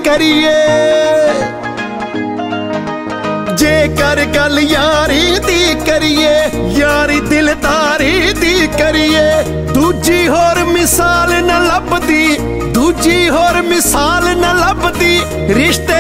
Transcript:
करिए। जेकर गल यारी दी करिए, यारी दिलदारी दी करिए, दूजी होर मिसाल न लभदी, दूजी होर मिसाल न लभदी। रिश्ते